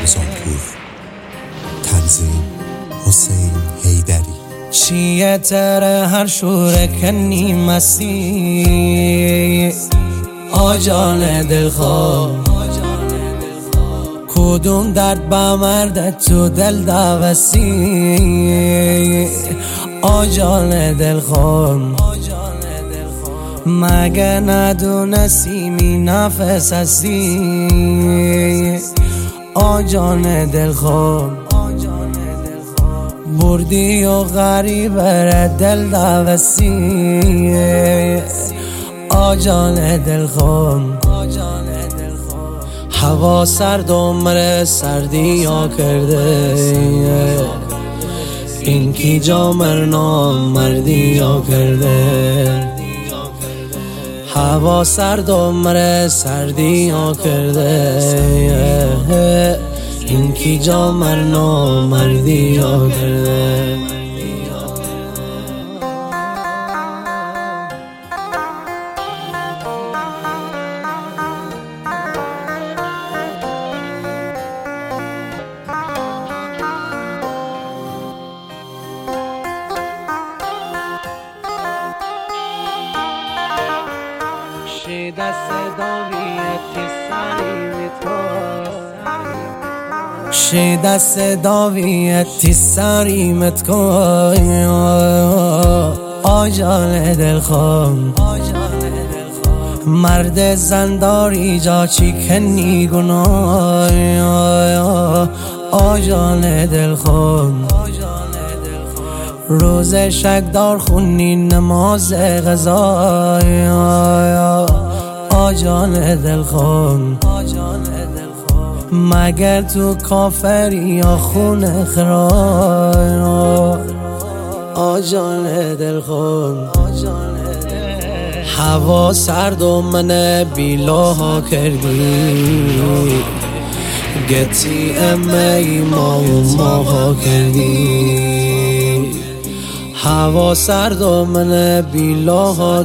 رمضانپور. تنظیم حسین حیدری. چیه تره هر شوره کنی مستی آجان دلخواه کدوم درد با مرد تو دل دوستی آجان دلخواه مگه ندونستی می نفس هستی آجان دلخواه بردی و غریب را دل دوستی آجان دلخواه هوا سرد عمر سردی ها کرده این کی جامر نامردی ها کرده هوا سرد عمر سردی ها کرده این کی جامر نامردی ها کرده شیده صداویتی سریمت کن آجان دلخواه مرد زنداری جا چی کنی گناه آجان دلخواه روز شکدار خونی نماز غذای آجان دلخواه مگر تو کافری یا خون خرای آجان دلخواه هوا سرد و من بیلاها کردی گتی امی ماها کردی هوا سرد و من بیلاها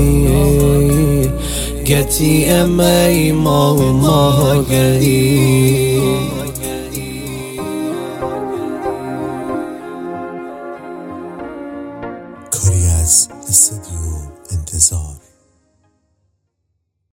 کردی گتی امی ماها کردی